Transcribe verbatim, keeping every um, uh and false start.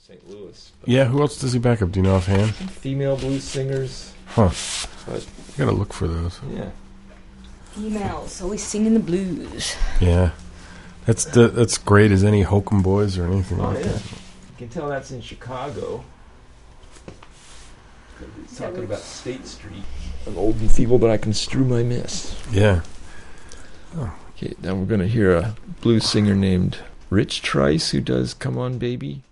Saint Louis. Yeah, who else does he back up? Do you know offhand? Female blues singers. Huh. But, I gotta look for those. yeah. Females always singing the blues. Yeah. That's the, that's great as any Hokum Boys or anything Oh, like yeah. that. You can tell that's in Chicago. He's talking about State Street. I'm old and feeble, but I can strew my miss. Yeah. Okay, now we're going to hear a blues singer named Rich Trice who does Come On Baby.